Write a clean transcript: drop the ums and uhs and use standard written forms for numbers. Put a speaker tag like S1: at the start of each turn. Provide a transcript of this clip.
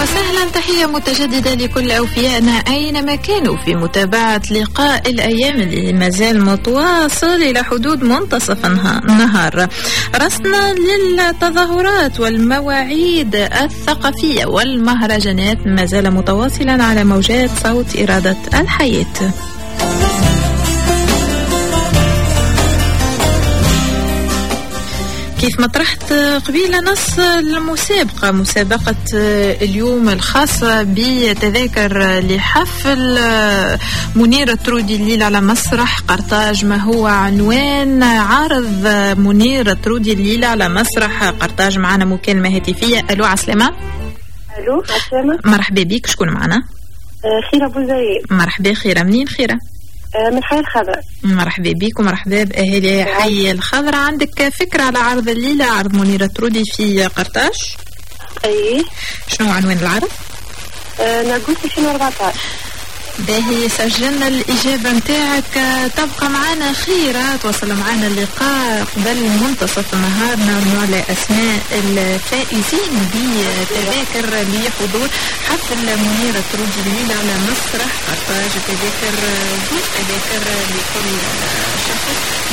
S1: وسهلا، تحية متجددة لكل أوفيائنا أينما كانوا في متابعة لقاء الأيام اللي مازال متواصل إلى حدود منتصف النهار. رصنا للتظاهرات والمواعيد الثقافية والمهرجانات مازال متواصلا على موجات صوت إرادة الحياة. كيف ما طرحت قبيلة نص المسابقة، مسابقة اليوم الخاصة بتذاكر لحفل منير الطرودي الليلة على مسرح قرطاج. ما هو عنوان عرض منير الطرودي الليلة على مسرح قرطاج؟ معنا مكالمة هاتفية. ألو عسلامة.
S2: ألو عسلامة،
S1: مرحبا بك، شكون معنا؟
S2: خيرة أبو زايد.
S1: مرحبا، خيرة منين خيرة؟
S2: من حي الخضراء.
S1: مرحبا بك ومرحبا بأهالي حي الخضراء. عندك فكرة على عرض الليلة، عرض منير الطرودي في قرطاج؟
S2: أي.
S1: شنو عنوان العرض؟
S2: ناقوس 2014.
S1: باهي، سجلنا الإجابة متاعك. تبقى معنا خيرة، توصل معنا اللقاء قبل منتصف النهار نعلن على أسماء الفائزين بتذاكر لحضور حفل منير الطرودي الليلة على مسرح قرطاج. تذاكر لكل شخص